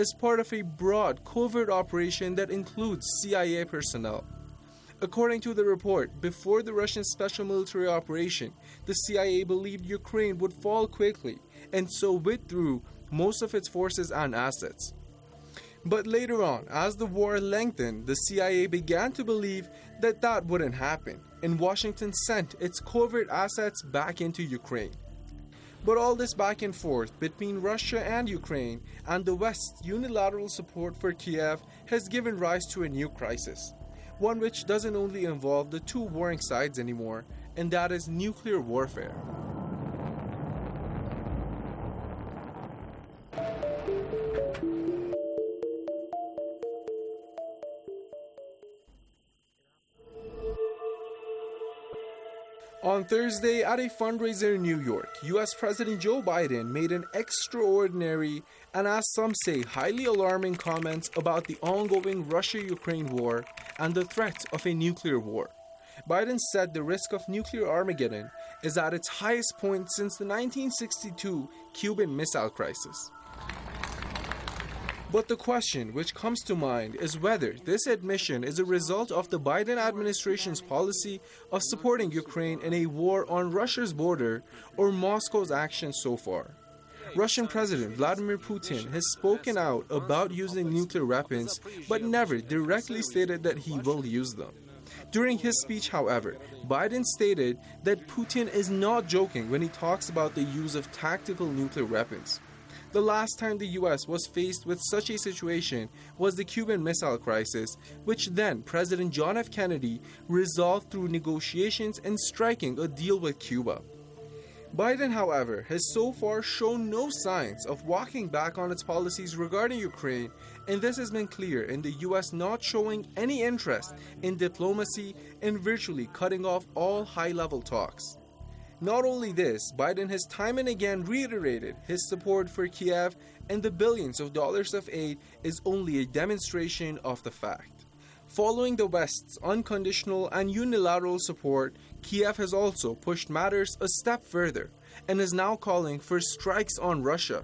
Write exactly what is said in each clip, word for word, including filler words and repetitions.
as part of a broad covert operation that includes C I A personnel. According to the report, before the Russian special military operation, the C I A believed Ukraine would fall quickly and so withdrew most of its forces and assets. But later on, as the war lengthened, the C I A began to believe that that wouldn't happen, and Washington sent its covert assets back into Ukraine. But all this back and forth between Russia and Ukraine and the West's unilateral support for Kiev has given rise to a new crisis, one which doesn't only involve the two warring sides anymore, and that is nuclear warfare. On Thursday, at a fundraiser in New York, U S President Joe Biden made an extraordinary and, as some say, highly alarming comments about the ongoing Russia-Ukraine war and the threat of a nuclear war. Biden said the risk of nuclear Armageddon is at its highest point since the nineteen sixty-two Cuban Missile Crisis. But the question which comes to mind is whether this admission is a result of the Biden administration's policy of supporting Ukraine in a war on Russia's border or Moscow's actions so far. Russian President Vladimir Putin has spoken out about using nuclear weapons, but never directly stated that he will use them. During his speech, however, Biden stated that Putin is not joking when he talks about the use of tactical nuclear weapons. The last time the U S was faced with such a situation was the Cuban Missile Crisis, which then President John F. Kennedy resolved through negotiations and striking a deal with Cuba. Biden, however, has so far shown no signs of walking back on its policies regarding Ukraine, and this has been clear in the U S not showing any interest in diplomacy and virtually cutting off all high-level talks. Not only this, Biden has time and again reiterated his support for Kiev, and the billions of dollars of aid is only a demonstration of the fact. Following the West's unconditional and unilateral support, Kiev has also pushed matters a step further and is now calling for strikes on Russia.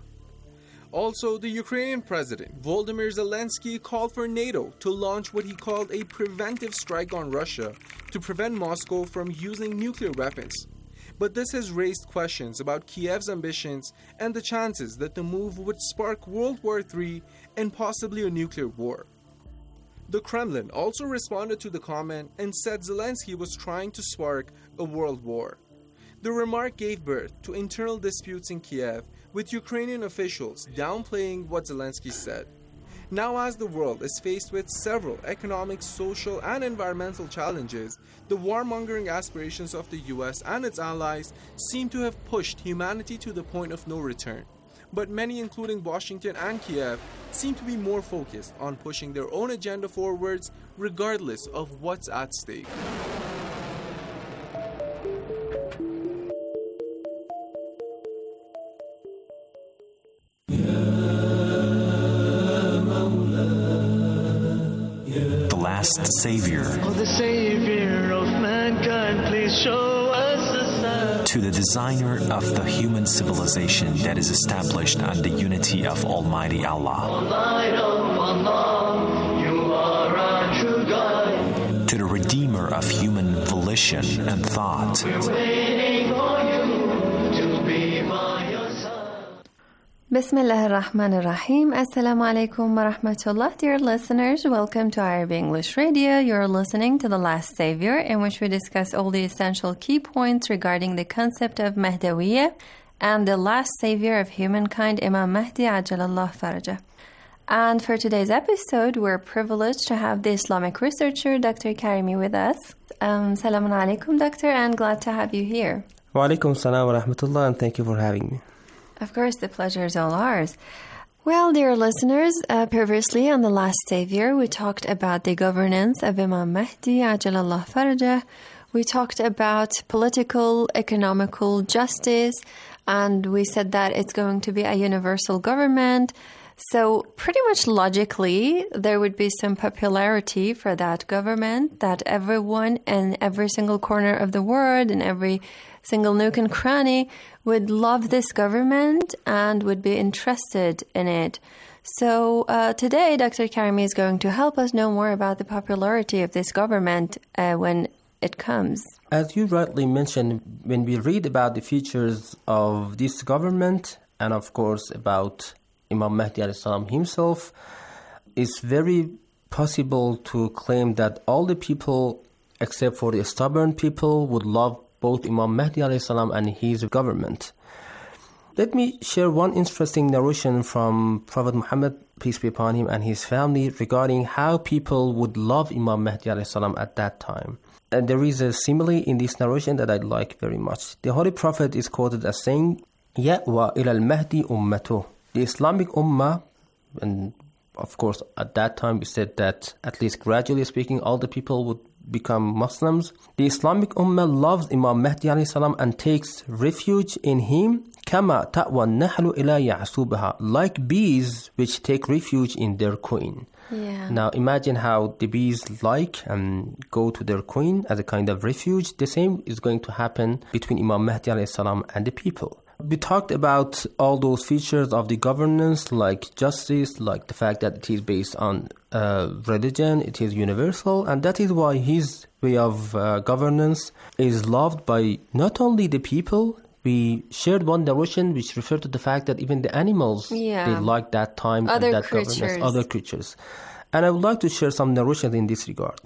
Also, the Ukrainian president, Volodymyr Zelensky, called for NATO to launch what he called a preventive strike on Russia to prevent Moscow from using nuclear weapons. But this has raised questions about Kiev's ambitions and the chances that the move would spark World War Three and possibly a nuclear war. The Kremlin also responded to the comment and said Zelensky was trying to spark a world war. The remark gave birth to internal disputes in Kiev, with Ukrainian officials downplaying what Zelensky said. Now, as the world is faced with several economic, social, and environmental challenges, the warmongering aspirations of the U S and its allies seem to have pushed humanity to the point of no return. But many, including Washington and Kiev, seem to be more focused on pushing their own agenda forwards, regardless of what's at stake. Last Savior. Oh, the Savior of mankind, please show us the sign. To the designer of the human civilization that is established on the unity of Almighty Allah. O light of Allah, you are our true guide. To the redeemer of human volition and thought. We're waiting for you to be by your side. Bismillah ar-Rahman ar-Rahim. Assalamu alaikum wa rahmatullah. Dear listeners, welcome to Arabic English Radio. You're listening to The Last Savior, in which we discuss all the essential key points regarding the concept of Mahdawiyya and the last savior of humankind, Imam Mahdi Ajalallah Farajah. And for today's episode, we're privileged to have the Islamic researcher, Doctor Karimi, with us. Um, Salamun alaikum, Doctor, and glad to have you here. Wa alaikum salam wa rahmatullah, and thank you for having me. Of course, the pleasure is all ours. Well, dear listeners, uh, previously on The Last Savior, we talked about the governance of Imam Mahdi, Ajalallah Farajah. We talked about political, economical justice, and we said that it's going to be a universal government. So pretty much logically, there would be some popularity for that government, that everyone in every single corner of the world, in every single nook and cranny, would love this government and would be interested in it. So uh, today, Doctor Karimi is going to help us know more about the popularity of this government uh, when it comes. As you rightly mentioned, when we read about the features of this government, and of course about Imam Mahdi alayhi salam himself, it's very possible to claim that all the people, except for the stubborn people, would love both Imam Mahdi alayhi salam and his government. Let me share one interesting narration from Prophet Muhammad, peace be upon him, and his family regarding how people would love Imam Mahdi alayhi salam at that time. And there is a simile in this narration that I like very much. The Holy Prophet is quoted as saying, "Ya'wa ila al-Mahdi ummatuh." The Islamic ummah, and of course at that time we said that at least gradually speaking all the people would become Muslims. The Islamic ummah loves Imam Mahdi alayhi salam and takes refuge in him, kama ta'wa an-nahlu ila ya'subaha, like bees which take refuge in their queen. Yeah. Now imagine how the bees like and go to their queen as a kind of refuge. The same is going to happen between Imam Mahdi alayhi salam and the people. We talked about all those features of the governance, like justice, like the fact that it is based on uh, religion, it is universal, and that is why his way of uh, governance is loved by not only the people. We shared one narration which referred to the fact that even the animals, yeah. they like that time other and that creatures. governance, other creatures. And I would like to share some narrations in this regard.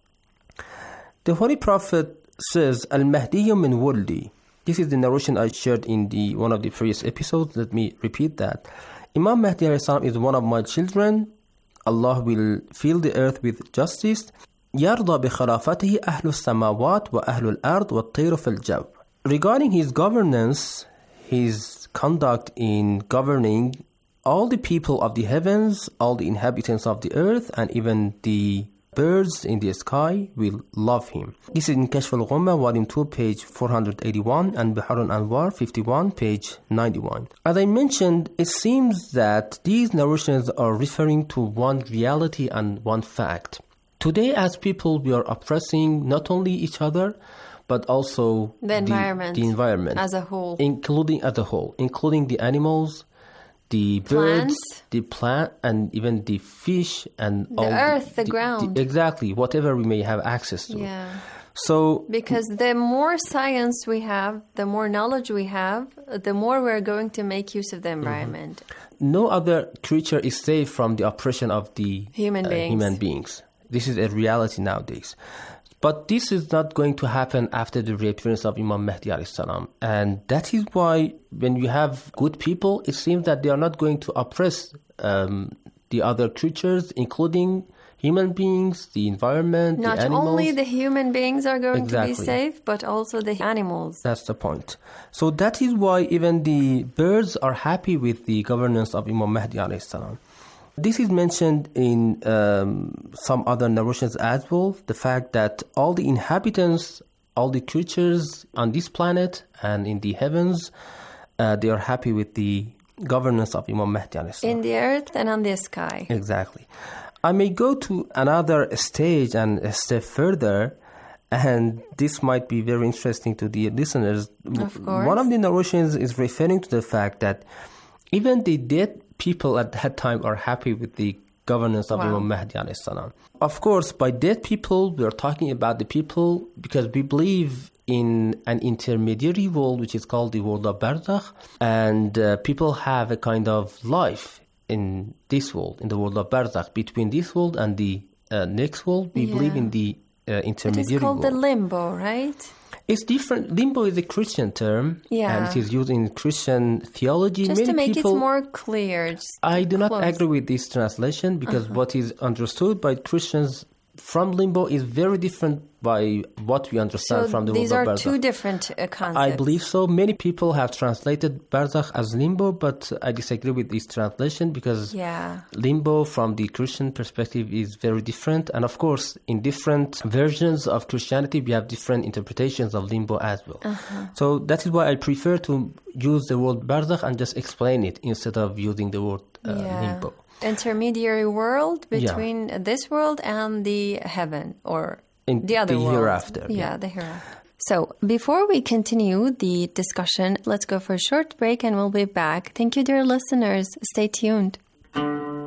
The Holy Prophet says, "Al-Mahdiyyu min wuldi." This is the narration I shared in the one of the previous episodes. Let me repeat that. Imam Mahdi alayhi salam is one of my children. Allah will fill the earth with justice. يَرْضَى بِخَلَافَتِهِ أَهْلُ السَّمَاوَاتِ وَأَهْلُ الْأَرْضِ وَالطَّيْرُ فِي الْجَوِّ. Regarding his governance, his conduct in governing, all the people of the heavens, all the inhabitants of the earth, and even the birds in the sky will love him. This is in Kashf al-Ghumma, volume two, page four hundred eighty-one, and Bihar al-Anwar, fifty-one, page ninety-one. As I mentioned, it seems that these narrations are referring to one reality and one fact. Today, as people, we are oppressing not only each other, but also the environment, the, the environment as a whole, including as a whole, including the animals, the Plants. birds, the plant, and even the fish, and the all earth, the, the ground, the, exactly whatever we may have access to. Yeah. So because the more science we have, the more knowledge we have, the more we're going to make use of the environment. Mm-hmm. No other creature is safe from the oppression of the human uh, beings. Human beings. This is a reality nowadays. But this is not going to happen after the reappearance of Imam Mahdi alayhi salam. And that is why when you have good people, it seems that they are not going to oppress um, the other creatures, including human beings, the environment, not the animals. Not only the human beings are going exactly. to be safe, but also the animals. That's the point. So that is why even the birds are happy with the governance of Imam Mahdi alayhi salam. This is mentioned in um, some other narrations as well, the fact that all the inhabitants, all the creatures on this planet and in the heavens, uh, they are happy with the governance of Imam Mahdi alayhi salam. In the earth and on the sky. Exactly. I may go to another stage and a step further, and this might be very interesting to the listeners. Of course. One of the narrations is referring to the fact that even the dead people at that time are happy with the governance of wow. Imam Mahdi alayhi salam. Of course, by dead people, we are talking about the people because we believe in an intermediary world, which is called the world of Barzakh, and uh, people have a kind of life in this world, in the world of Barzakh, between this world and the uh, next world. We yeah. believe in the uh, intermediary world. It is called world. the limbo, right? It's different. Limbo is a Christian term, yeah. and it is used in Christian theology. Just Many to make people, it more clear. I do close. not agree with this translation because uh-huh. what is understood by Christians from limbo is very different by what we understand so from the these world of are Barzakh. two different uh, concepts. I believe so. Many people have translated Barzakh as limbo, but I disagree with this translation because yeah. limbo from the Christian perspective is very different. And of course, in different versions of Christianity, we have different interpretations of limbo as well. Uh-huh. So that is why I prefer to use the word Barzakh and just explain it instead of using the word uh, yeah. limbo. Intermediary world between yeah. this world and the heaven or in the other the world. hereafter. Yeah, yeah, the hereafter. So before we continue the discussion, let's go for a short break and we'll be back. Thank you, dear listeners. Stay tuned.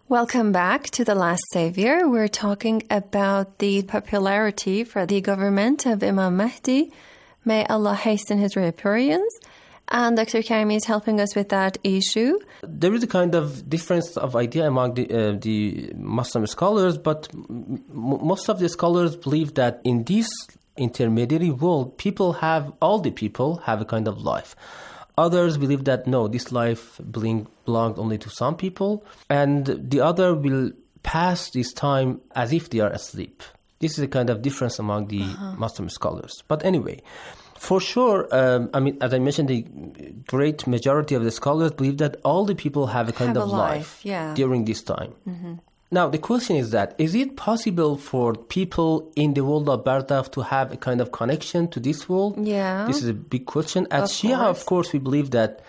Welcome back to The Last Savior. We're talking about the popularity for the government of Imam Mahdi. May Allah hasten his reappearance. And Doctor Karimi is helping us with that issue. There is a kind of difference of idea among the, uh, the Muslim scholars, but m- most of the scholars believe that in this intermediary world, people have, all the people have a kind of life. Others believe that, no, this life beling, belonged only to some people, and the other will pass this time as if they are asleep. This is a kind of difference among the uh-huh. Muslim scholars. But anyway, for sure, um, I mean, as I mentioned, the great majority of the scholars believe that all the people have a kind have of a life, life yeah. during this time. Mm-hmm. Now, the question is that, is it possible for people in the world of Barzakh to have a kind of connection to this world? Yeah. This is a big question. As Of Shia, course. of course, we believe that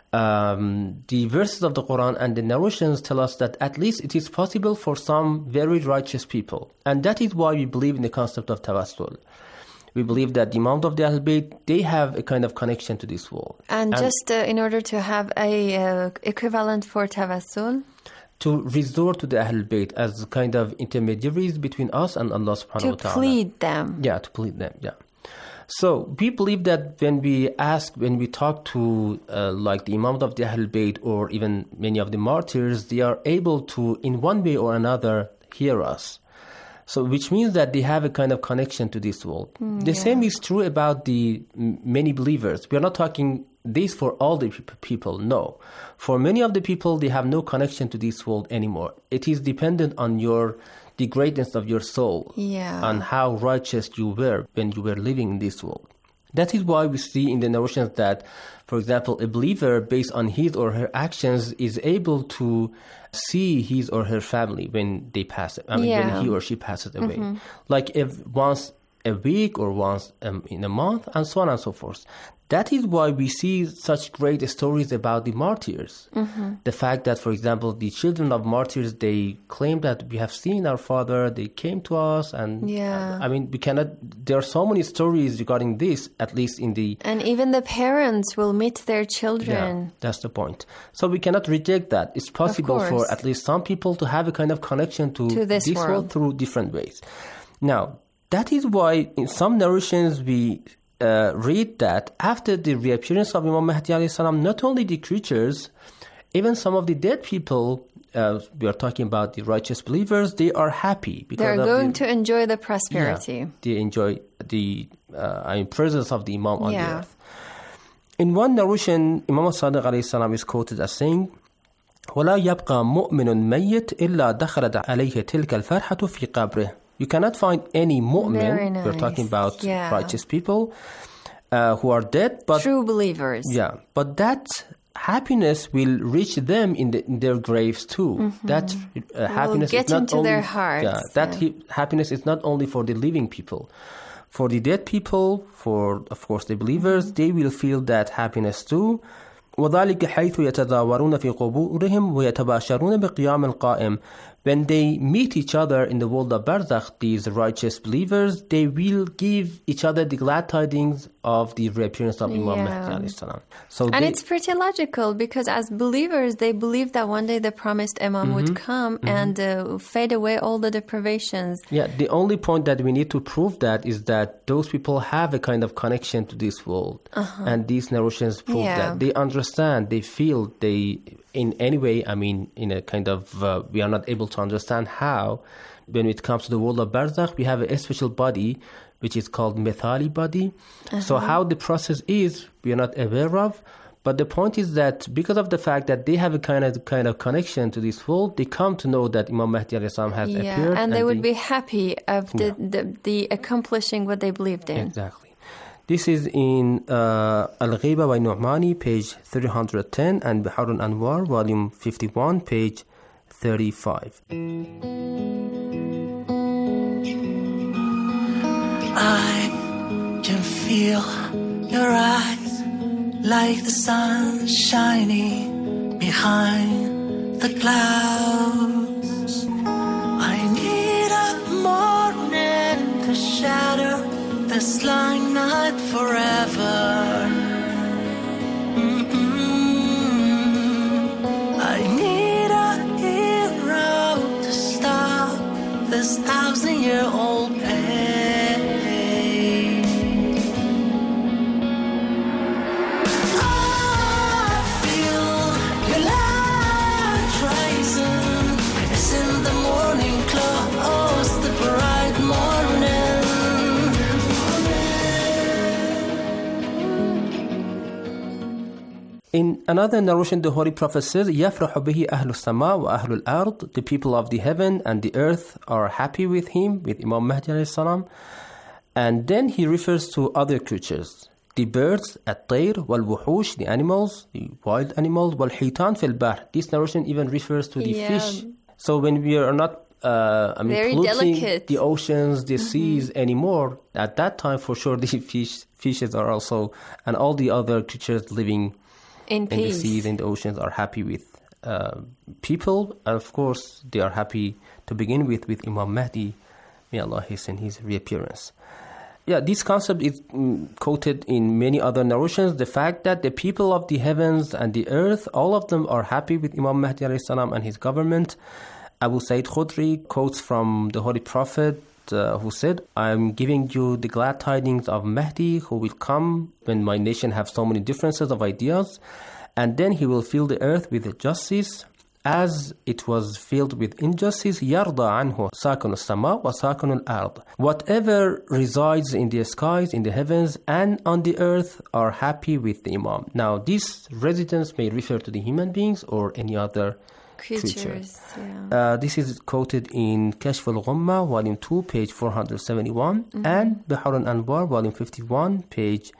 um, the verses of the Quran and the narrations tell us that at least it is possible for some very righteous people. And that is why we believe in the concept of tawassul. We believe that the Imam of the Ahl Bayt, they have a kind of connection to this world. And, and just uh, in order to have a uh, equivalent for tawassul, to resort to the Ahl Bayt as kind of intermediaries between us and Allah subhanahu wa ta'ala. To plead them. Yeah, to plead them, yeah. So we believe that when we ask, when we talk to uh, like the Imam of the Ahl Bayt or even many of the martyrs, they are able to, in one way or another, hear us. So which means that they have a kind of connection to this world. Mm, the yeah. same is true about the m- many believers. We are not talking this for all the pe- people, no. For many of the people, they have no connection to this world anymore. It is dependent on your the greatness of your soul, yeah. on how righteous you were when you were living in this world. That is why we see in the narrations that, for example, a believer, based on his or her actions, is able to see his or her family when they pass. I mean, Yeah. when he or she passes away, Mm-hmm. like if once a week or once um, in a month, and so on and so forth. That is why we see such great stories about the martyrs. Mm-hmm. The fact that, for example, the children of martyrs, they claim that we have seen our father, they came to us, and Yeah. I mean, we cannot, there are so many stories regarding this, at least in the... And even the parents will meet their children. Yeah, that's the point. So we cannot reject that. It's possible for course. at least some people to have a kind of connection to, To this world. world. through different ways. Now, that is why in some narrations we uh, read that after the reappearance of Imam Mahdi alayhi salam, not only the creatures, even some of the dead people, uh, we are talking about the righteous believers, they are happy. Because They're of going the, to enjoy the prosperity. yeah, they enjoy the uh, I mean, presence of the Imam on Yeah. the earth. In one narration, Imam Sadiq alayhi salam is quoted as saying, وَلَا يَبْقَى مُؤْمِنٌ مَيِّتٌ إِلَّا دَخَلَتْ عَلَيْهِ تِلْكَ الْفَرْحَةُ فِي قَبْرِهِ. You cannot find any Very mu'min, nice. we're talking about Yeah. righteous people, uh, who are dead, but True believers. yeah, but that happiness will reach them in, the, in their graves too. That uh, happiness get is not into only, their hearts, Yeah, that yeah. he- happiness is not only for the living people. For the dead people, for of course the believers, Mm-hmm. they will feel that happiness too. وذلك حيث يتزاورون في قبورهم ويتباشرون بقيام القائم. When they meet each other in the world of Barzakh, these righteous believers, they will give each other the glad tidings of the reappearance of Imam Yeah. Mahdi alayhi salam. So And they, it's pretty logical because as believers, they believe that one day the promised Imam Mm-hmm. would come and uh, fade away all the deprivations. yeah, the only point that we need to prove that is that those people have a kind of connection to this world. And these narrations prove Yeah. that. They understand, they feel, they, in any way, I mean, in a kind of, uh, we are not able to understand how, when it comes to the world of Barzakh, we have a special body, which is called Mithali body. So how the process is, we are not aware of. But the point is that because of the fact that they have a kind of kind of connection to this world, they come to know that Imam Mahdi alayhi salam has Yeah, appeared. and they would be happy of the, the, the accomplishing what they believed in. Exactly. This is in uh, Al-Ghiba by Nu'mani, page three hundred ten, and Bihar al-Anwar, volume fifty-one, page thirty-five. I can feel your eyes like the sun shining behind the clouds. I need a morning to shatter this long night forever. Mm-mm. I need a hero In another narration, the Holy Prophet says, يَفْرَحُ بِهِ أَهْلُ السَّمَاءِ وَأَهْلُ الْأَرْضِ. The people of the heaven and the earth are happy with him, with Imam Mahdi alayhi salam. And then he refers to other creatures. The birds, الطير والوحوش, the animals, the wild animals, والحيتان في البحر. This narration even refers to the Yeah. fish. So when we are not uh, I mean, Very polluting delicate. the oceans, the seas anymore, at that time for sure the fish fishes are also, and all the other creatures living In in the peace. seas and the oceans are happy with uh, people. And of course, they are happy to begin with with Imam Mahdi. May Allah hasten his reappearance. Yeah, this concept is mm, quoted in many other narrations. The fact that the people of the heavens and the earth, all of them are happy with Imam Mahdi alayhi salam and his government. Abu Sa'id Khudri quotes from the Holy Prophet uh, who said, I am giving you the glad tidings of Mahdi who will come when my nation have so many differences of ideas, and then he will fill the earth with justice as it was filled with injustice. يَرْضَى عَنْهُ سَاكُنُ السَّمَاءِ وَسَاكُنُ الْأَرْضِ. Whatever resides in the skies, in the heavens, and on the earth are happy with the Imam. Now, these residents may refer to the human beings or any other Creatures, creature. yeah. Uh, this is quoted in Kashf al-Ghumma, volume two, page four hundred seventy-one, Mm-hmm. and Bihar al-Anwar, volume fifty-one, page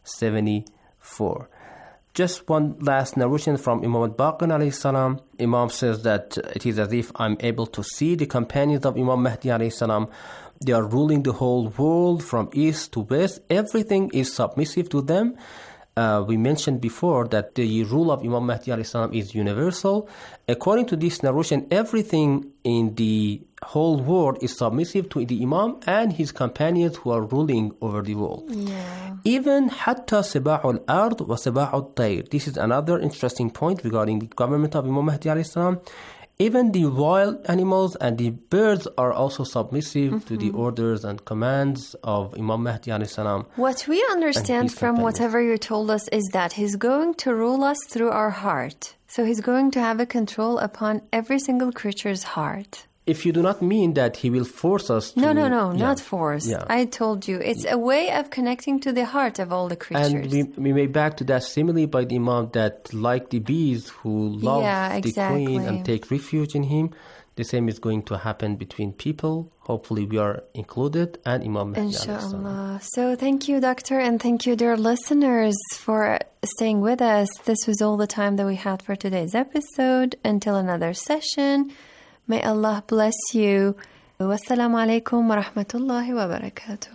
seventy-four. Just one last narration from Imam al-Baqir alayhi salam. Imam says that it is as if I'm able to see the companions of Imam Mahdi alayhi salam. They are ruling the whole world from east to west. Everything is submissive to them. Uh, we mentioned before that the rule of Imam Mahdi alayhi salam is universal. According to this narration, everything in the whole world is submissive to the Imam and his companions who are ruling over the world. Yeah. Even حتى سباح الأرض وسباح الطير. This is another interesting point regarding the government of Imam Mahdi alayhi salam. Even the wild animals and the birds are also submissive mm-hmm. to the orders and commands of Imam Mahdi alayhi salam. What we understand his from companions. whatever you told us is that he's going to rule us through our heart. So he's going to have a control upon every single creature's heart. If you do not mean that he will force us to... No, no, no, yeah, not force. yeah. I told you. It's a way of connecting to the heart of all the creatures. And we, we may back to that simile by the Imam that like the bees who love Yeah, the exactly. queen and take refuge in him, the same is going to happen between people. Hopefully we are included, and Imam Mahdi alayhi salam. Inshallah. So thank you, Doctor, and thank you, dear listeners, for staying with us. This was all the time that we had for today's episode. Until another session, may Allah bless you. Wassalamu alaikum wa rahmatullahi wa barakatuh.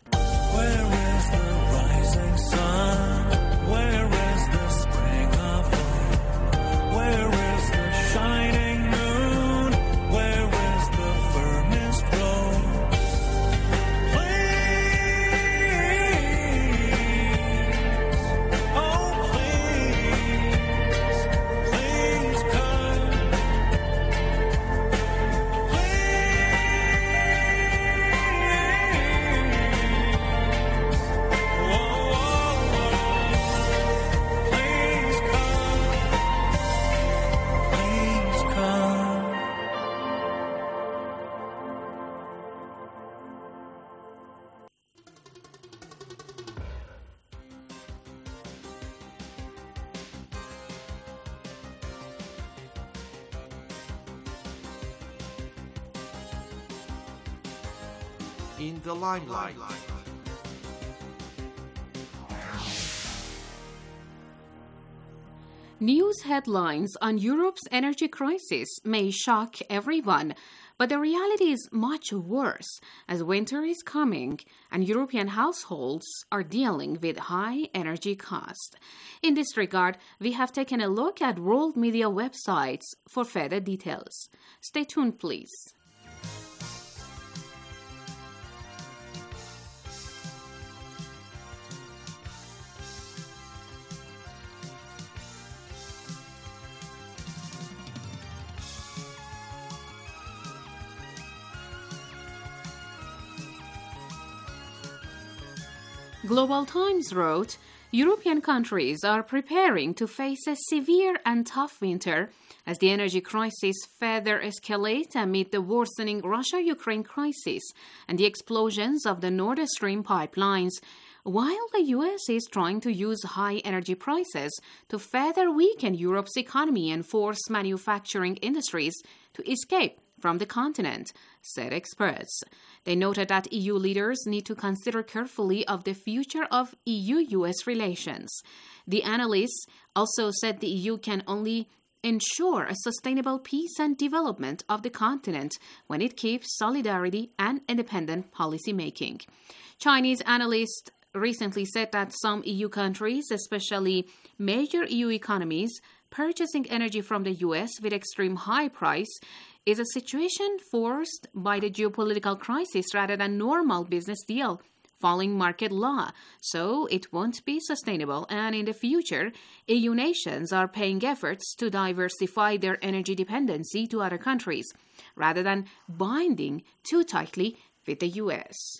Where is the rising sun? Where is the spring of hope? Where is the shining moon? Where is the firmest road? Please, oh please, please come. In the limelight. News headlines on Europe's energy crisis may shock everyone, but the reality is much worse as winter is coming and European households are dealing with high energy costs. In this regard, we have taken a look at world media websites for further details. Stay tuned, please. Global Times wrote, European countries are preparing to face a severe and tough winter as the energy crisis further escalates amid the worsening Russia-Ukraine crisis and the explosions of the Nord Stream pipelines, while the U S is trying to use high energy prices to further weaken Europe's economy and force manufacturing industries to escape from the continent, said experts. They noted that E U leaders need to consider carefully of the future of E U U S relations. The analysts also said the E U can only ensure a sustainable peace and development of the continent when it keeps solidarity and independent policy making. Chinese analysts recently said that some E U countries, especially major E U economies, purchasing energy from the U S with extreme high price is a situation forced by the geopolitical crisis rather than normal business deal following market law, so it won't be sustainable, and in the future, E U nations are paying efforts to diversify their energy dependency to other countries, rather than binding too tightly with the U S.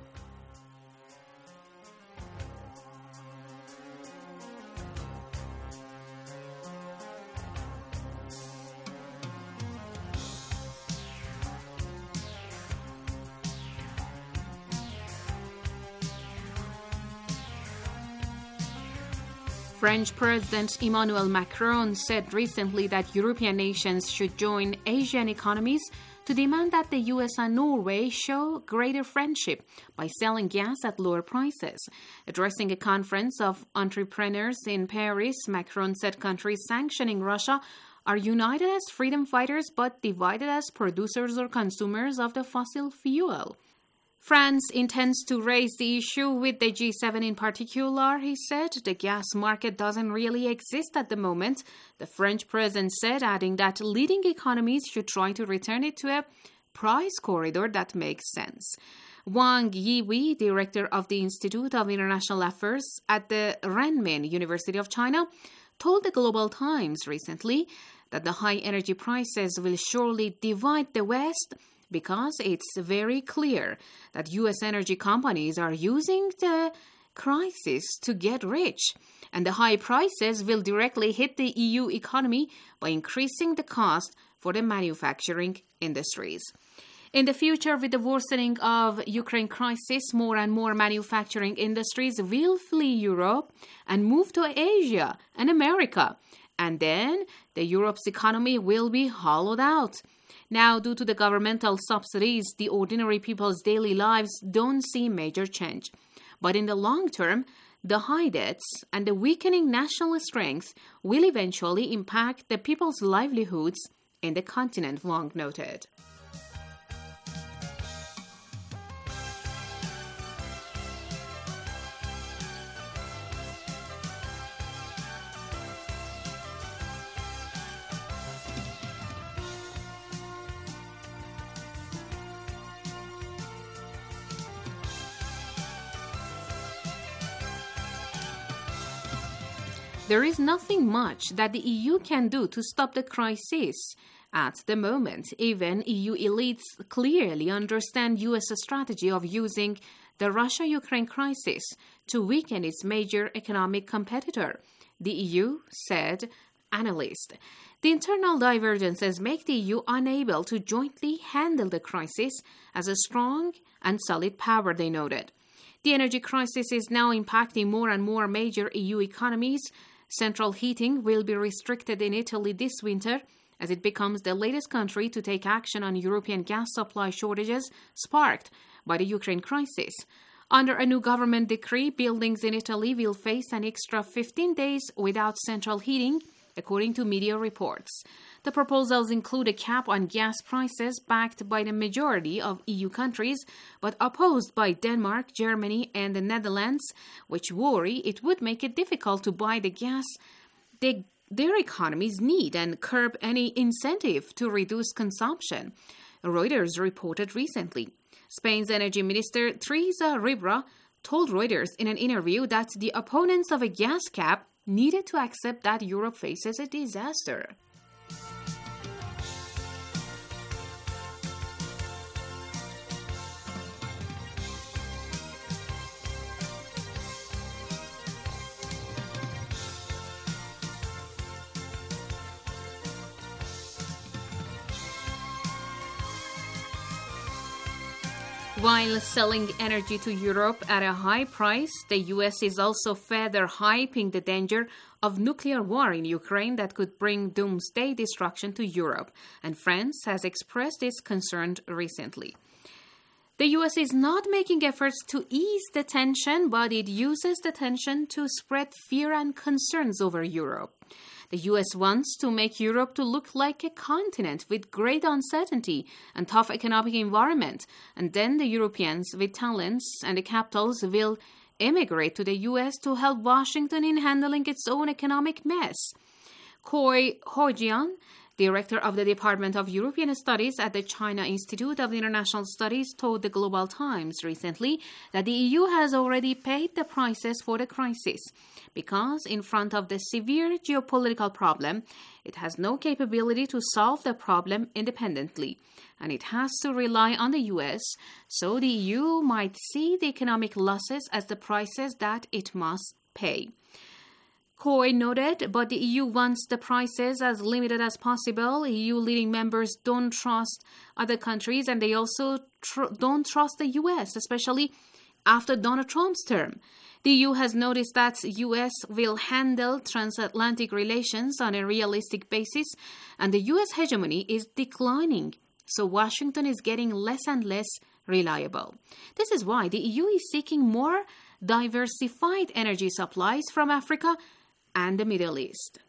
French President Emmanuel Macron said recently that European nations should join Asian economies to demand that the U S and Norway show greater friendship by selling gas at lower prices. Addressing a conference of entrepreneurs in Paris, Macron said countries sanctioning Russia are united as freedom fighters but divided as producers or consumers of the fossil fuel. France intends to raise the issue with the G seven in particular, he said. The gas market doesn't really exist at the moment, the French president said, adding that leading economies should try to return it to a price corridor that makes sense. Wang Yiwei, director of the Institute of International Affairs at the Renmin University of China, told the Global Times recently that the high energy prices will surely divide the West, because it's very clear that U S energy companies are using the crisis to get rich, and the high prices will directly hit the E U economy by increasing the cost for the manufacturing industries. In the future, with the worsening of Ukraine crisis, more and more manufacturing industries will flee Europe and move to Asia and America, and then the Europe's economy will be hollowed out. Now, due to the governmental subsidies, the ordinary people's daily lives don't see major change. But in the long term, the high debts and the weakening national strength will eventually impact the people's livelihoods in the continent, Wang noted. There is nothing much that the E U can do to stop the crisis. At the moment, even E U elites clearly understand U S strategy of using the Russia-Ukraine crisis to weaken its major economic competitor, the E U said analyst. The internal divergences make the E U unable to jointly handle the crisis as a strong and solid power, they noted. The energy crisis is now impacting more and more major E U economies. Central heating will be restricted in Italy this winter as it becomes the latest country to take action on European gas supply shortages sparked by the Ukraine crisis. Under a new government decree, buildings in Italy will face an extra fifteen days without central heating, according to media reports. The proposals include a cap on gas prices backed by the majority of E U countries, but opposed by Denmark, Germany, and the Netherlands, which worry it would make it difficult to buy the gas they, their economies need and curb any incentive to reduce consumption, Reuters reported recently. Spain's energy minister, Teresa Ribera, told Reuters in an interview that the opponents of a gas cap needed to accept that Europe faces a disaster. While selling energy to Europe at a high price, the U S is also further hyping the danger of nuclear war in Ukraine that could bring doomsday destruction to Europe, and France has expressed its concern recently. The U S is not making efforts to ease the tension, but it uses the tension to spread fear and concerns over Europe. The U S wants to make Europe to look like a continent with great uncertainty and tough economic environment, and then the Europeans with talents and the capitals will emigrate to the U S to help Washington in handling its own economic mess. Koi Hojian, director of the Department of European Studies at the China Institute of International Studies, told the Global Times recently that the E U has already paid the prices for the crisis because, in front of the severe geopolitical problem, it has no capability to solve the problem independently, and it has to rely on the U S, so the E U might see the economic losses as the prices that it must pay. Koi noted, but the E U wants the prices as limited as possible. E U leading members don't trust other countries, and they also tr- don't trust the U S, especially after Donald Trump's term. The E U has noticed that U S will handle transatlantic relations on a realistic basis, and the U S hegemony is declining, so Washington is getting less and less reliable. This is why the E U is seeking more diversified energy supplies from Africa and the Middle East.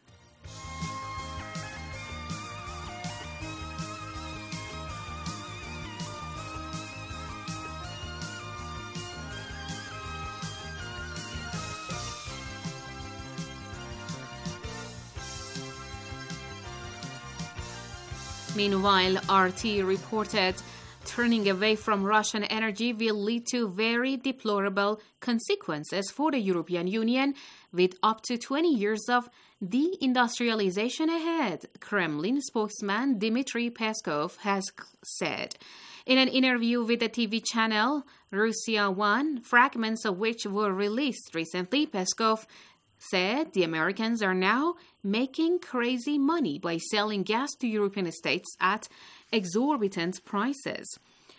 Meanwhile, R T reported turning away from Russian energy will lead to very deplorable consequences for the European Union, with up to twenty years of deindustrialization ahead, Kremlin spokesman Dmitry Peskov has said. In an interview with the T V channel Russia One, fragments of which were released recently, Peskov said the Americans are now making crazy money by selling gas to European states at exorbitant prices.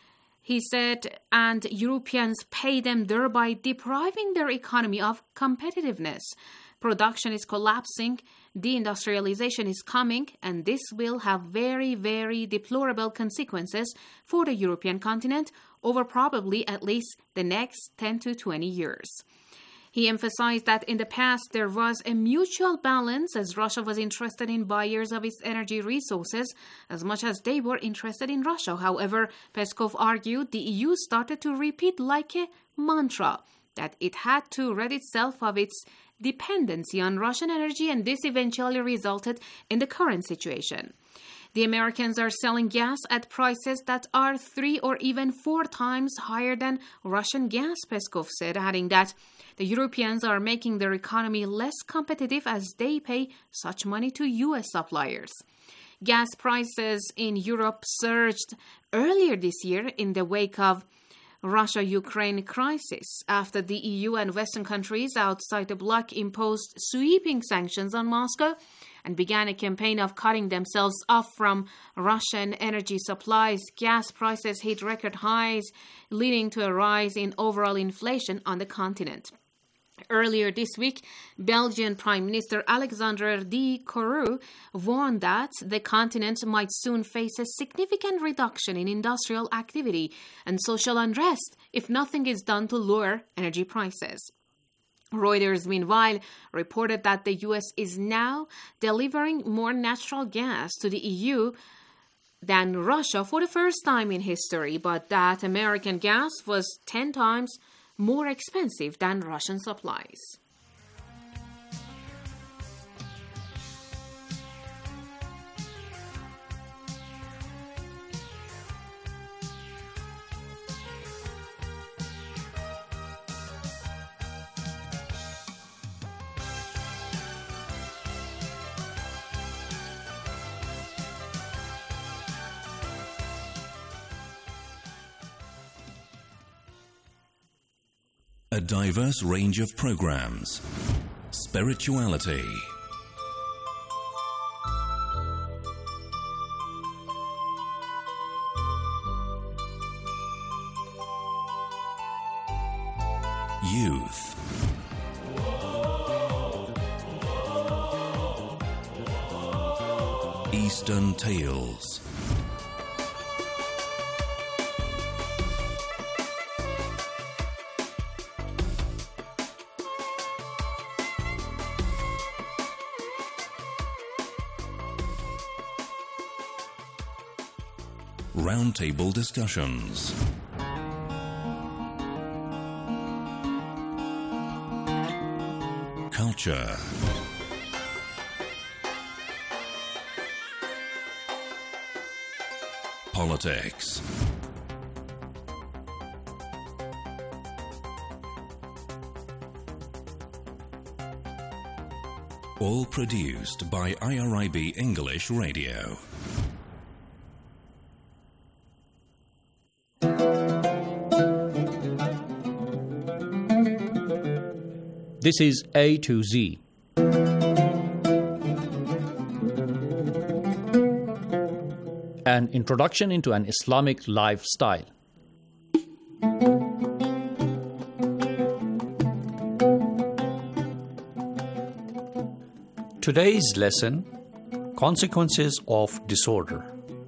He said, and Europeans pay them, thereby depriving their economy of competitiveness. Production is collapsing, deindustrialization is coming, and this will have very, very deplorable consequences for the European continent over probably at least the next ten to twenty years. He emphasized that in the past there was a mutual balance, as Russia was interested in buyers of its energy resources as much as they were interested in Russia. However, Peskov argued the E U started to repeat like a mantra that it had to rid itself of its dependency on Russian energy, and this eventually resulted in the current situation. The Americans are selling gas at prices that are three or even four times higher than Russian gas, Peskov said, adding that the Europeans are making their economy less competitive as they pay such money to U S suppliers. Gas prices in Europe surged earlier this year in the wake of Russia-Ukraine crisis after the E U and Western countries outside the bloc imposed sweeping sanctions on Moscow and began a campaign of cutting themselves off from Russian energy supplies. Gas prices hit record highs, leading to a rise in overall inflation on the continent. Earlier this week, Belgian Prime Minister Alexander De Croo warned that the continent might soon face a significant reduction in industrial activity and social unrest if nothing is done to lower energy prices. Reuters, meanwhile, reported that the U S is now delivering more natural gas to the E U than Russia for the first time in history, but that American gas was ten times more expensive than Russian supplies. A diverse range of programs. Spirituality. youth, Eastern Tales, roundtable discussions, culture, politics, all produced by I R I B English Radio. This is A to Z. An introduction into an Islamic lifestyle. Today's lesson, Consequences of Disorder.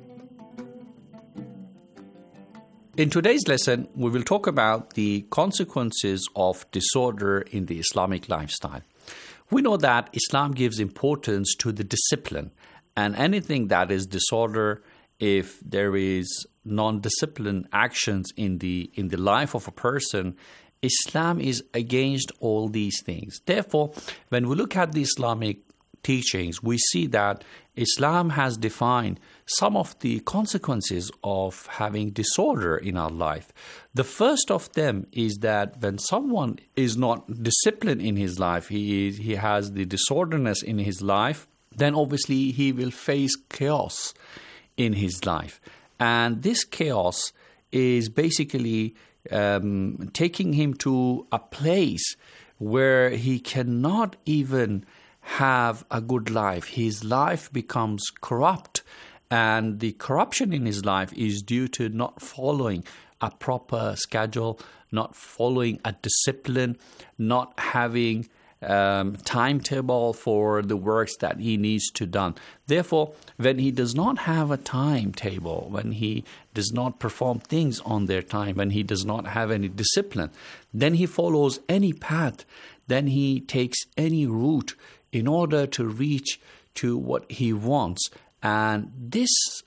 In today's lesson, we will talk about the consequences of disorder in the Islamic lifestyle. We know that Islam gives importance to the discipline, and anything that is disorder, if there is non-disciplined actions in the in the life of a person, Islam is against all these things. Therefore, when we look at the Islamic teachings, we see that Islam has defined some of the consequences of having disorder in our life. The first of them is that when someone is not disciplined in his life, he is, he has the disorderness in his life, then obviously he will face chaos in his life. And this chaos is basically um, taking him to a place where he cannot even have a good life. His life becomes corrupt, and the corruption in his life is due to not following a proper schedule, not following a discipline, not having um, timetable for the works that he needs to done. Therefore, when he does not have a timetable, when he does not perform things on their time, when he does not have any discipline, then he follows any path, then he takes any route in order to reach to what he wants. And this,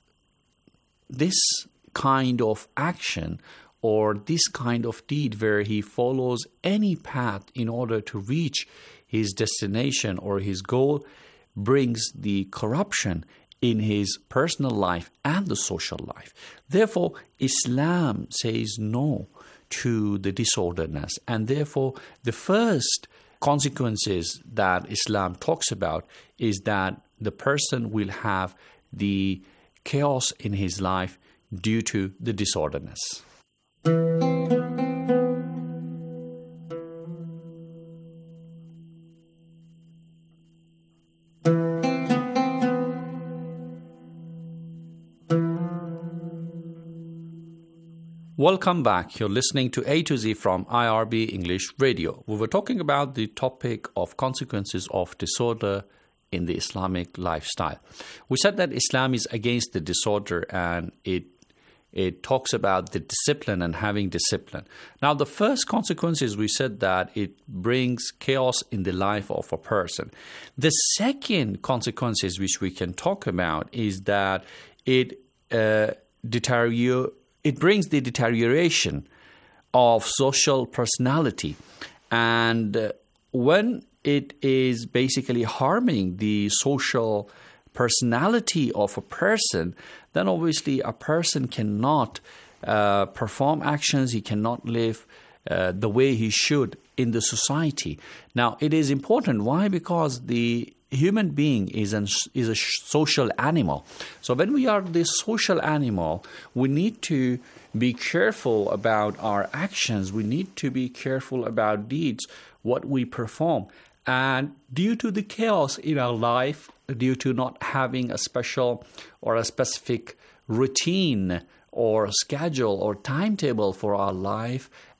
this kind of action or this kind of deed where he follows any path in order to reach his destination or his goal brings the corruption in his personal life and the social life. Therefore, Islam says no to the disorderness. And therefore, the first consequences that Islam talks about is that the person will have the chaos in his life due to the disorderness. Welcome back. You're listening to A to Z from I R B English Radio. We were talking about the topic of consequences of disorder in the Islamic lifestyle. We said that Islam is against the disorder, and it it talks about the discipline and having discipline. Now, the first consequence is we said that it brings chaos in the life of a person. The second consequences which we can talk about is that it uh, deteriorate. It brings the deterioration of social personality. And uh, when it is basically harming the social personality of a person, then obviously a person cannot uh, perform actions, he cannot live uh, the way he should in the society. Now, it is important. Why? Because the human being is an, is a social animal. So when we are this social animal, we need to be careful about our actions. We need to be careful about deeds, what we perform. And due to the chaos in our life, due to not having a special or a specific routine or schedule or timetable for our life,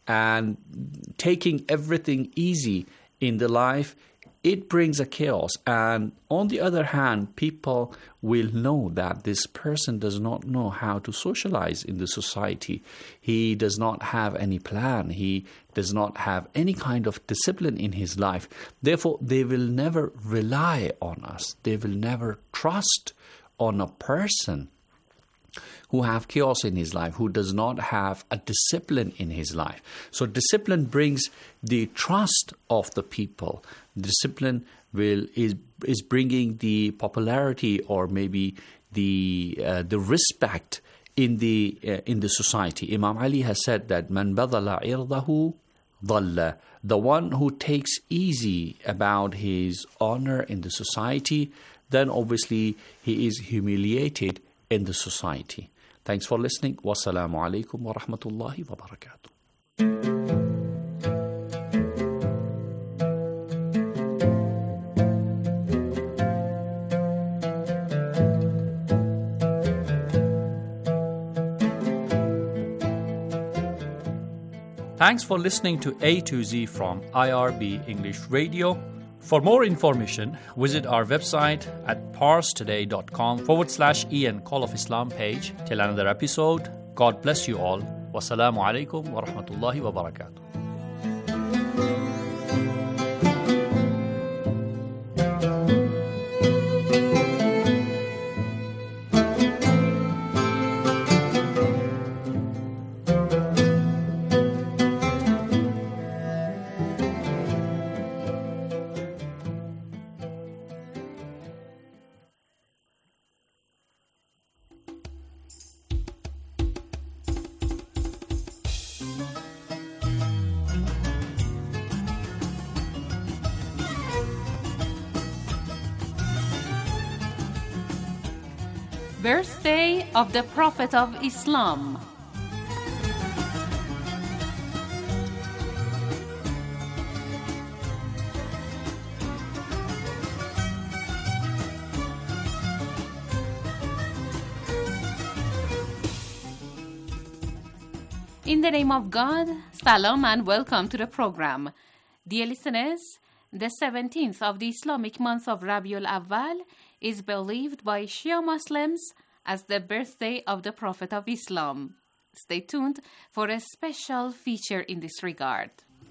and taking everything easy in the life, it brings a chaos. And on the other hand, people will know that this person does not know how to socialize in the society. He does not have any plan. He does not have any kind of discipline in his life. Therefore, they will never rely on us. They will never trust on a person who have chaos in his life, who does not have a discipline in his life. So discipline brings the trust of the people. Discipline will is is bringing the popularity or maybe the uh, the respect in the uh, in the society. Imam Ali has said that man badala irdahu dhalla, the one who takes easy about his honor in the society, then obviously he is humiliated in the society. Thanks for listening. Wassalamu alaikum wa rahmatullahi wa barakatuh. Thanks for listening to A to Z from I R B English Radio. For more information, visit our website at parstoday.com forward slash Ian Call of Islam page. Till another episode, God bless you all. Wassalamu alaikum wa rahmatullahi wa barakatuh. Birthday of the Prophet of Islam. In the name of God, salam and welcome to the program. Dear listeners, the seventeenth of the Islamic month of Rabiul Awwal is believed by Shia Muslims as the birthday of the Prophet of Islam. Stay tuned for a special feature in this regard.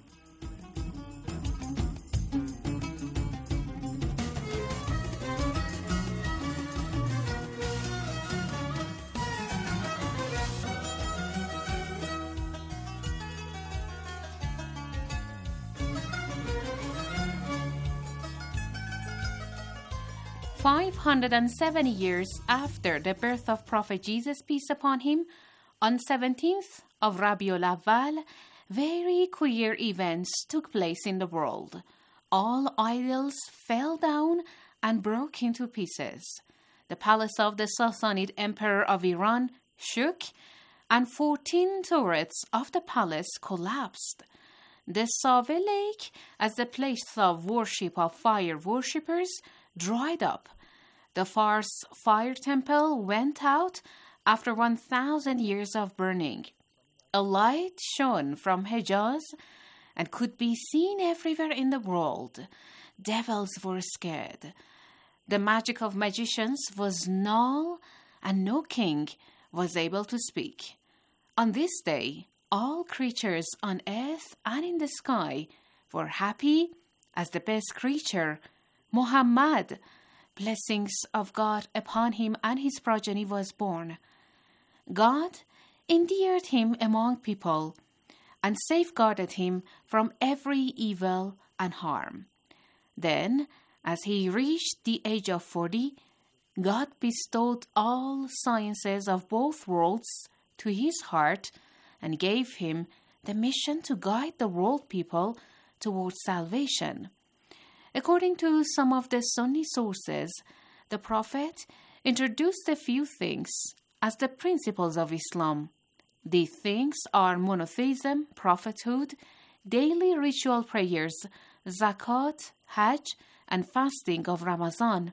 five hundred seventy years after the birth of Prophet Jesus, peace upon him, on seventeenth of Rabiul Awwal, very queer events took place in the world. All idols fell down and broke into pieces. The palace of the Sassanid Emperor of Iran shook, and fourteen turrets of the palace collapsed. The Save Lake, as the place of worship of fire worshippers, dried up. The Fars fire temple went out after one thousand years of burning. A light shone from Hejaz and could be seen everywhere in the world. Devils were scared. The magic of magicians was null, and no king was able to speak. On this day, all creatures on earth and in the sky were happy as the best creature, Muhammad, blessings of God upon him and his progeny, was born. God endeared him among people and safeguarded him from every evil and harm. Then, as he reached the age of forty, God bestowed all sciences of both worlds to his heart and gave him the mission to guide the world people towards salvation. According to some of the Sunni sources, the Prophet introduced a few things as the principles of Islam. These things are monotheism, prophethood, daily ritual prayers, zakat, hajj, and fasting of Ramadan.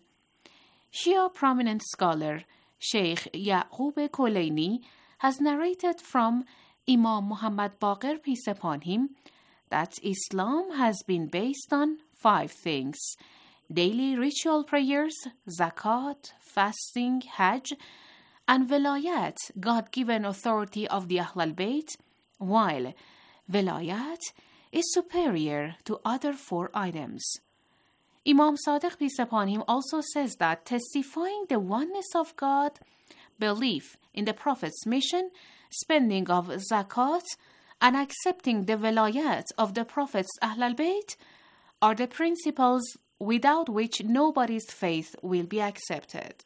Shia prominent scholar Sheikh Ya'qub Kulaini has narrated from Imam Muhammad Baqir, peace upon him, that Islam has been based on five things: daily ritual prayers, zakat, fasting, hajj, and velayat, God-given authority of the Ahl al-Bayt, while velayat is superior to other four items. Imam Sadiq, peace upon him, also says that testifying the oneness of God, belief in the Prophet's mission, spending of zakat, and accepting the velayat of the Prophet's Ahl al-Bayt are the principles without which nobody's faith will be accepted.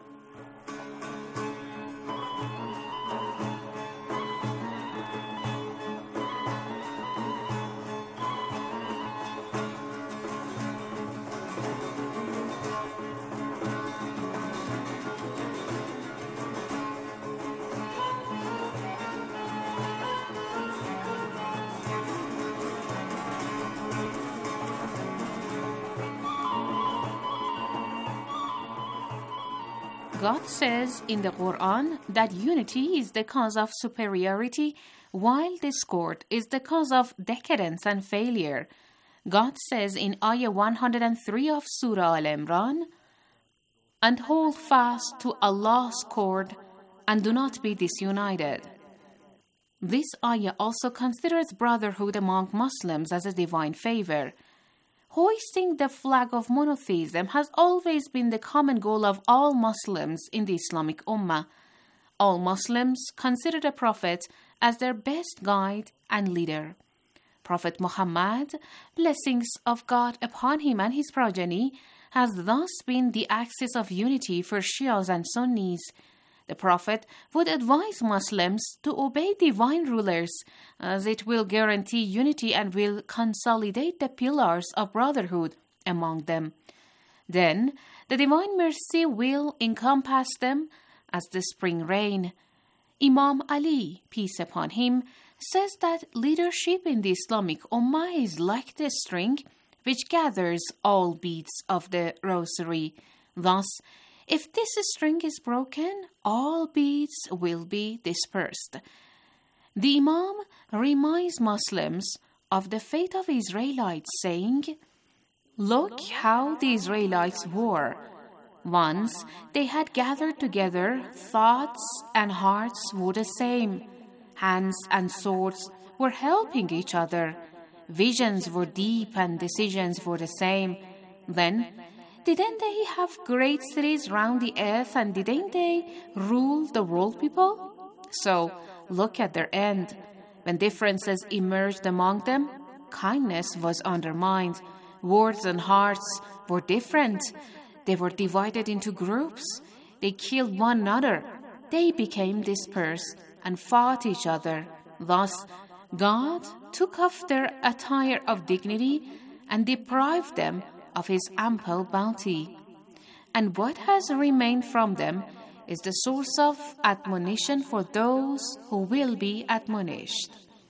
God says in the Quran that unity is the cause of superiority, while discord is the cause of decadence and failure. God says in Ayah one hundred three of Surah Al-Imran, "And hold fast to Allah's cord, and do not be disunited." This ayah also considers brotherhood among Muslims as a divine favor. Hoisting the flag of monotheism has always been the common goal of all Muslims in the Islamic Ummah. All Muslims consider the Prophet as their best guide and leader. Prophet Muhammad, blessings of God upon him and his progeny, has thus been the axis of unity for Shias and Sunnis. The Prophet would advise Muslims to obey divine rulers, as it will guarantee unity and will consolidate the pillars of brotherhood among them. Then the divine mercy will encompass them as the spring rain. Imam Ali, peace upon him, says that leadership in the Islamic Ummah is like the string which gathers all beads of the rosary. Thus, if this string is broken, all beads will be dispersed. The Imam reminds Muslims of the fate of Israelites, saying, "Look how the Israelites were. Once they had gathered together, thoughts and hearts were the same. Hands and swords were helping each other. Visions were deep and decisions were the same. Then, didn't they have great cities round the earth, and didn't they rule the world people? So, look at their end. When differences emerged among them, kindness was undermined. Words and hearts were different. They were divided into groups. They killed one another. They became dispersed and fought each other. Thus, God took off their attire of dignity and deprived them of his ample bounty. And what has remained from them is the source of admonition for those who will be admonished."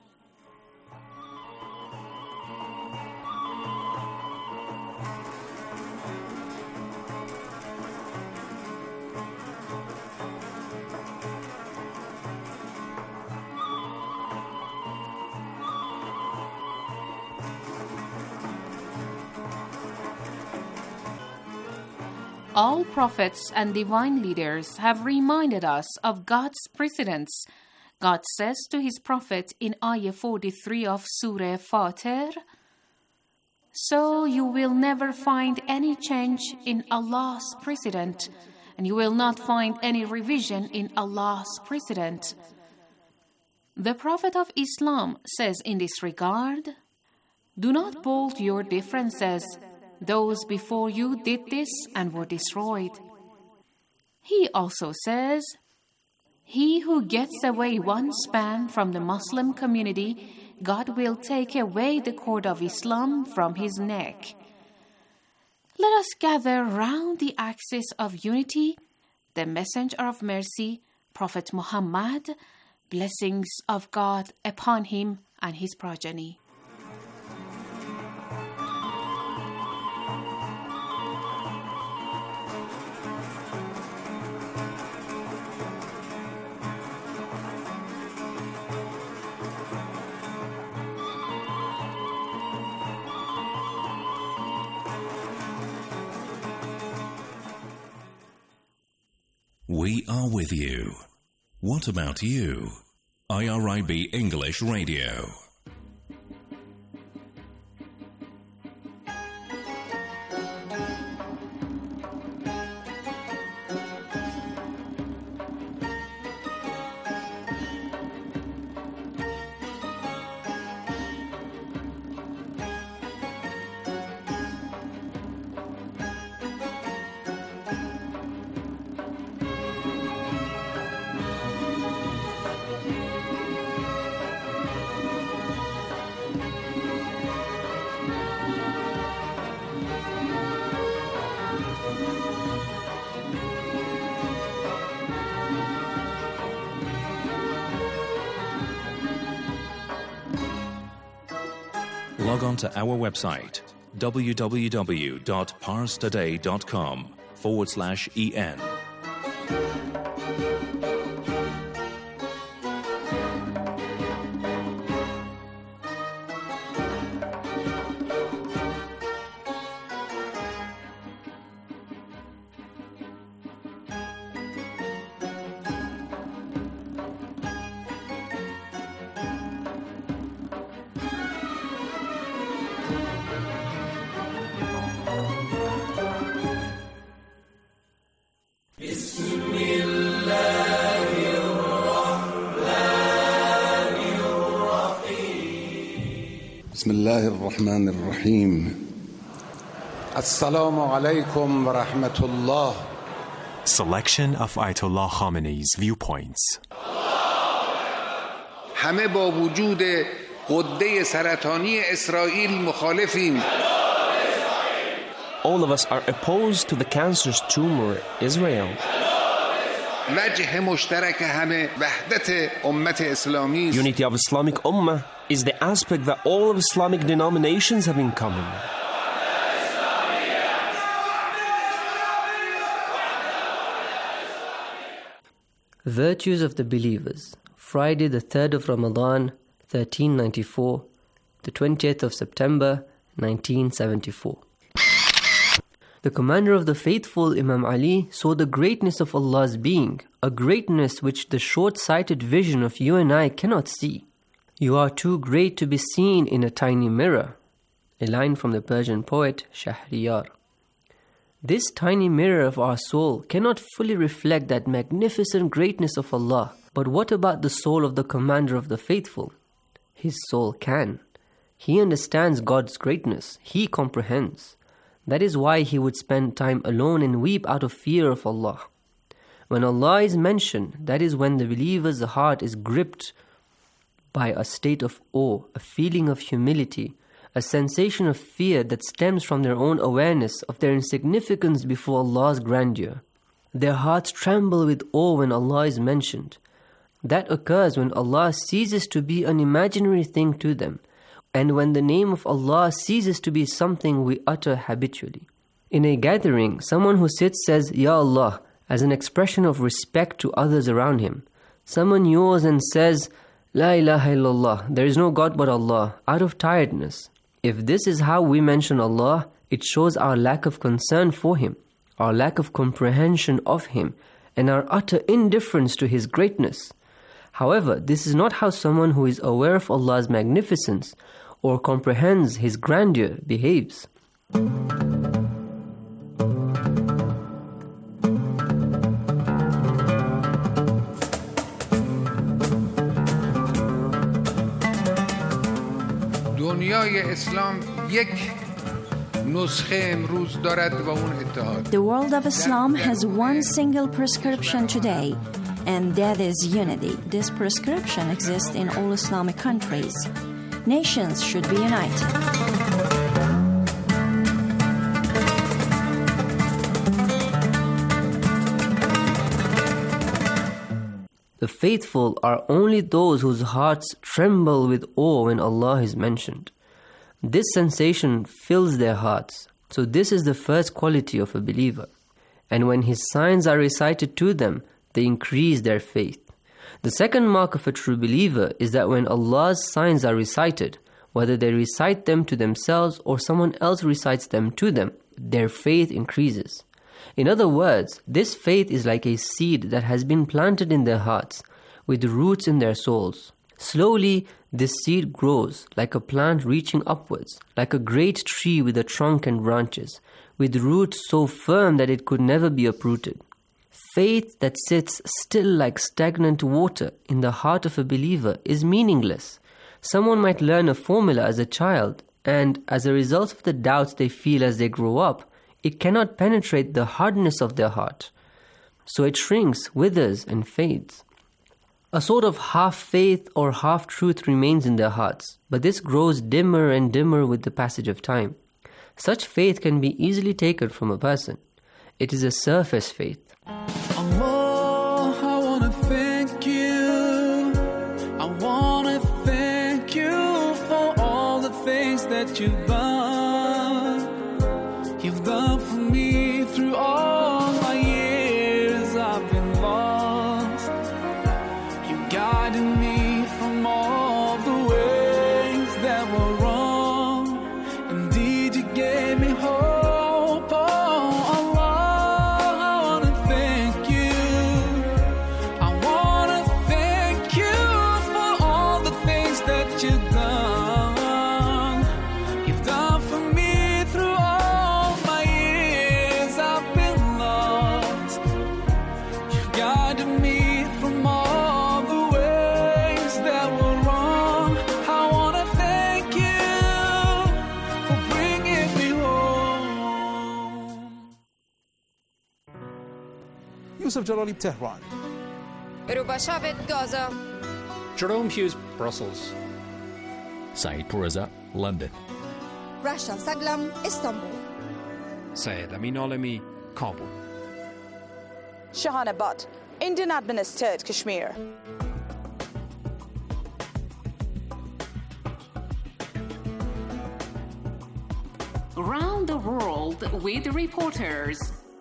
All prophets and divine leaders have reminded us of God's precedence. God says to his prophet in Ayah forty-three of Surah Fatir, "So you will never find any change in Allah's precedent, and you will not find any revision in Allah's precedent." The Prophet of Islam says in this regard, "Do not bolt your differences. Those before you did this and were destroyed." He also says, "He who gets away one span from the Muslim community, God will take away the cord of Islam from his neck." Let us gather round the axis of unity, the messenger of mercy, Prophet Muhammad, blessings of God upon him and his progeny. We are with you. What about you? I R I B English Radio. Log on to our website, www.parstoday.com forward slash en. بسم الله الرحمن الرحيم السلام عليكم ورحمة الله. Selection of Ayatollah Khamenei's viewpoints. همه با وجود غده سرطانی اسرائیل مخالفیم. All of us are opposed to the cancerous tumor Israel. وجه مشترک همه وحدت امت اسلامی است. Unity of Islamic Ummah is the aspect that all of Islamic denominations have in common. Virtues of the Believers. Friday the third of Ramadan, thirteen ninety-four, the twentieth of September, nineteen seventy-four. The commander of the faithful, Imam Ali, saw the greatness of Allah's being, a greatness which the short-sighted vision of you and I cannot see. You are too great to be seen in a tiny mirror. A line from the Persian poet Shahriyar. This tiny mirror of our soul cannot fully reflect that magnificent greatness of Allah. But what about the soul of the commander of the faithful? His soul can. He understands God's greatness. He comprehends. That is why he would spend time alone and weep out of fear of Allah. When Allah is mentioned, that is when the believer's heart is gripped by a state of awe, a feeling of humility, a sensation of fear that stems from their own awareness of their insignificance before Allah's grandeur. Their hearts tremble with awe when Allah is mentioned. That occurs when Allah ceases to be an imaginary thing to them, and when the name of Allah ceases to be something we utter habitually. In a gathering, someone who sits says, Ya Allah, as an expression of respect to others around him. Someone yawns and says, La ilaha illallah, there is no God but Allah, out of tiredness. If this is how we mention Allah, it shows our lack of concern for Him, our lack of comprehension of Him, and our utter indifference to His greatness. However, this is not how someone who is aware of Allah's magnificence or comprehends His grandeur behaves. دنیای اسلام یک نسخه امروز دارد و اون اتحاد. The world of Islam has one single prescription today, and that is unity. This prescription exists in all Islamic countries. Nations should be united. The faithful are only those whose hearts tremble with awe when Allah is mentioned. This sensation fills their hearts. So this is the first quality of a believer. And when His signs are recited to them, they increase their faith. The second mark of a true believer is that when Allah's signs are recited, whether they recite them to themselves or someone else recites them to them, their faith increases. In other words, this faith is like a seed that has been planted in their hearts, with roots in their souls. Slowly, this seed grows like a plant reaching upwards, like a great tree with a trunk and branches, with roots so firm that it could never be uprooted. Faith that sits still like stagnant water in the heart of a believer is meaningless. Someone might learn a formula as a child, and as a result of the doubts they feel as they grow up, it cannot penetrate the hardness of their heart. So it shrinks, withers, and fades. A sort of half-faith or half-truth remains in their hearts, but this grows dimmer and dimmer with the passage of time. Such faith can be easily taken from a person. It is a surface faith. Allah, I want to thank you. I want to thank you for all the things that you've done. You've done for me through all my years I've been lost. You guided me from all the ways that were wrong. Indeed, you gave me hope. Yusuf Jalali, Tehran. Rubashavit, Gaza. Jerome Hughes, Brussels. Saeed Pourreza, London. Rasha Saglam, Istanbul. Syed Amin Alami, Kabul. Shahana Butt, Indian administered Kashmir. Around the world with reporters.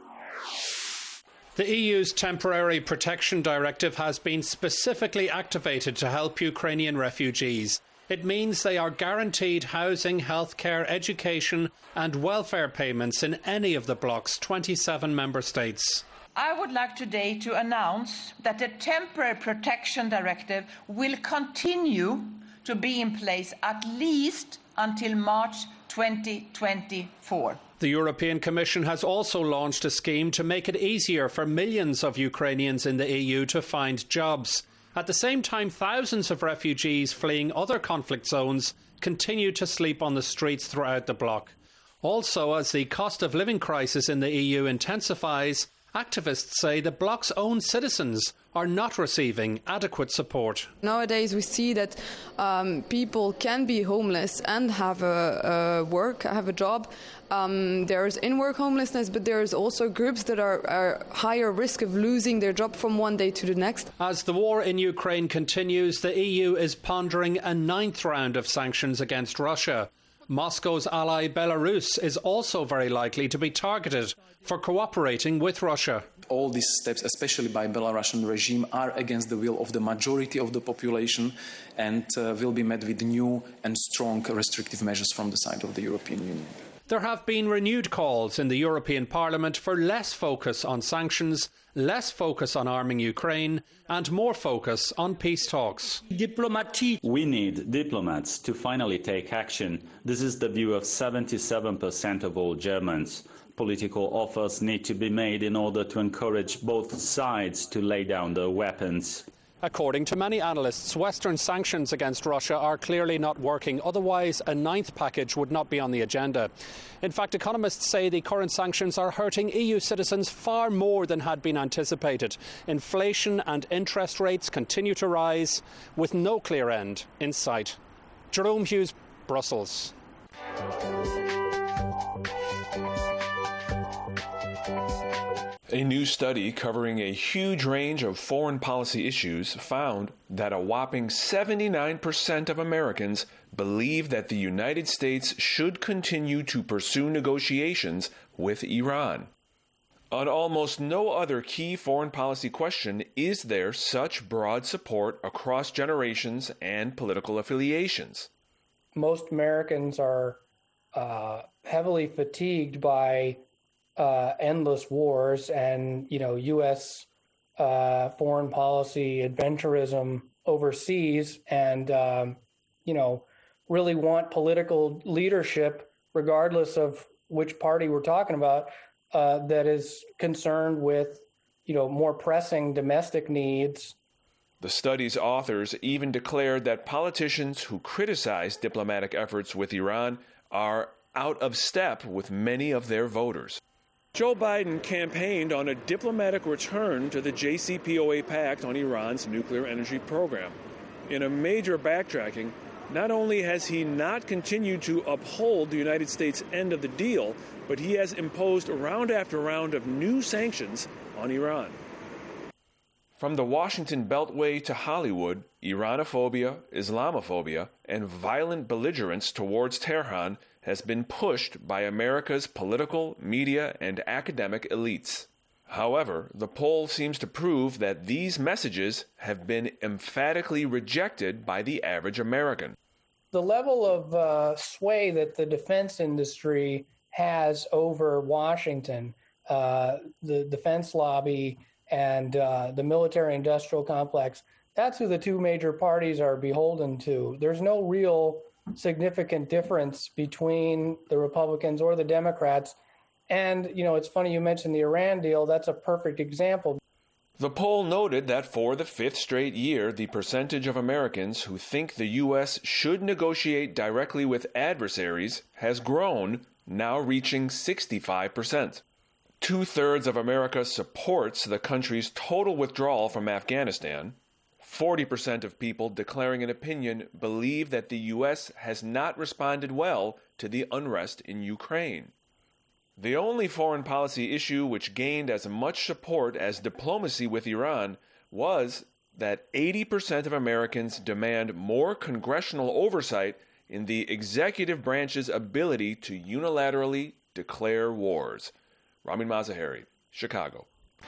The E U's Temporary Protection Directive has been specifically activated to help Ukrainian refugees. It means they are guaranteed housing, healthcare, education and welfare payments in any of the bloc's twenty-seven member states. I would like today to announce that the Temporary Protection Directive will continue to be in place at least until March twenty twenty-four. The European Commission has also launched a scheme to make it easier for millions of Ukrainians in the E U to find jobs. At the same time, thousands of refugees fleeing other conflict zones continue to sleep on the streets throughout the bloc. Also, as the cost of living crisis in the E U intensifies, activists say the bloc's own citizens are not receiving adequate support. Nowadays we see that um, people can be homeless and have a, a work, have a job. Um, there's in-work homelessness, but there's also groups that are, are higher risk of losing their job from one day to the next. As the war in Ukraine continues, the E U is pondering a ninth round of sanctions against Russia. Moscow's ally Belarus is also very likely to be targeted for cooperating with Russia. All these steps, especially by the Belarusian regime, are against the will of the majority of the population and uh, will be met with new and strong restrictive measures from the side of the European Union. There have been renewed calls in the European Parliament for less focus on sanctions, less focus on arming Ukraine, and more focus on peace talks. We need diplomats to finally take action. This is the view of seventy-seven percent of all Germans. Political offers need to be made in order to encourage both sides to lay down their weapons. According to many analysts, Western sanctions against Russia are clearly not working. Otherwise, a ninth package would not be on the agenda. In fact, economists say the current sanctions are hurting E U citizens far more than had been anticipated. Inflation and interest rates continue to rise, with no clear end in sight. Jerome Hughes, Brussels. A new study covering a huge range of foreign policy issues found that a whopping seventy-nine percent of Americans believe that the United States should continue to pursue negotiations with Iran. On almost no other key foreign policy question is there such broad support across generations and political affiliations. Most Americans are uh, heavily fatigued by uh, endless wars and, you know, U S uh, foreign policy adventurism overseas and, um, you know, really want political leadership, regardless of which party we're talking about, uh, that is concerned with, you know, more pressing domestic needs. The study's authors even declared that politicians who criticize diplomatic efforts with Iran are out of step with many of their voters. Joe Biden campaigned on a diplomatic return to the J C P O A pact on Iran's nuclear energy program. In a major backtracking, not only has he not continued to uphold the United States' end of the deal, but he has imposed round after round of new sanctions on Iran. From the Washington Beltway to Hollywood, Iranophobia, Islamophobia, and violent belligerence towards Tehran has been pushed by America's political, media, and academic elites. However, the poll seems to prove that these messages have been emphatically rejected by the average American. The level of uh, sway that the defense industry has over Washington, uh, the defense lobby, and uh, the military-industrial complex, that's who the two major parties are beholden to. There's no real significant difference between the Republicans or the Democrats. And, you know, it's funny you mentioned the Iran deal. That's a perfect example. The poll noted that for the fifth straight year, the percentage of Americans who think the U S should negotiate directly with adversaries has grown, now reaching sixty-five percent. Two-thirds of America supports the country's total withdrawal from Afghanistan. forty percent of people declaring an opinion believe that the U S has not responded well to the unrest in Ukraine. The only foreign policy issue which gained as much support as diplomacy with Iran was that eighty percent of Americans demand more congressional oversight in the executive branch's ability to unilaterally declare wars. Ramin Mazaheri, Chicago.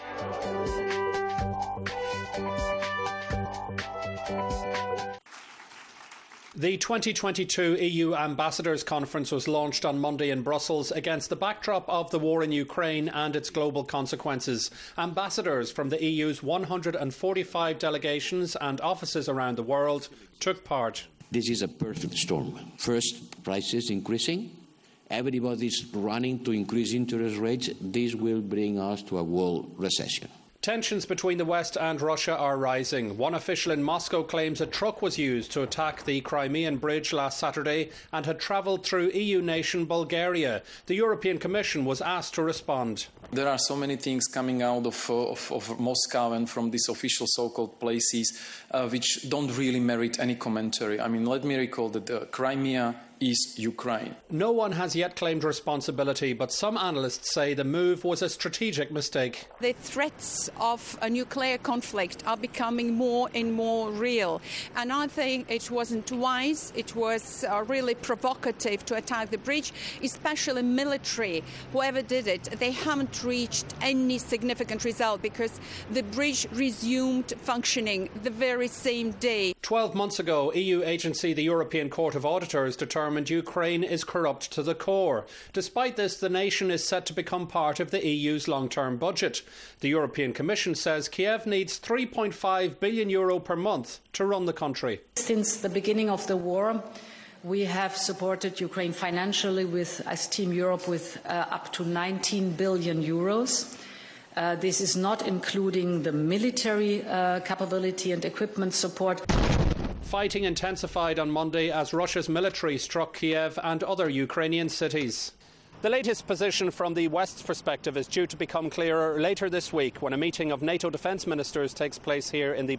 The twenty twenty-two E U Ambassadors Conference was launched on Monday in Brussels against the backdrop of the war in Ukraine and its global consequences. Ambassadors from the E U's one hundred forty-five delegations and offices around the world took part. This is a perfect storm. First, prices increasing. Everybody's running to increase interest rates. This will bring us to a world recession. Tensions between the West and Russia are rising. One official in Moscow claims a truck was used to attack the Crimean bridge last Saturday and had travelled through E U nation Bulgaria. The European Commission was asked to respond. There are so many things coming out of, uh, of, of Moscow and from these official so-called places uh, which don't really merit any commentary. I mean, let me recall that uh, Crimea is Ukraine. No one has yet claimed responsibility, but some analysts say the move was a strategic mistake. The threats of a nuclear conflict are becoming more and more real. And I think it wasn't wise, it was uh, really provocative to attack the bridge, especially military. Whoever did it, they haven't reached any significant result because the bridge resumed functioning the very same day. Twelve months ago, E U agency the European Court of Auditors determined Ukraine is corrupt to the core. Despite this, the nation is set to become part of the E U's long-term budget. The European Commission says Kiev needs three point five billion euro per month to run the country. Since the beginning of the war, we have supported Ukraine financially with, as Team Europe, with uh, up to nineteen billion euros. Uh, this is not including the military uh, capability and equipment support. Fighting intensified on Monday as Russia's military struck Kiev and other Ukrainian cities. The latest position from the West's perspective is due to become clearer later this week when a meeting of NATO defence ministers takes place here in the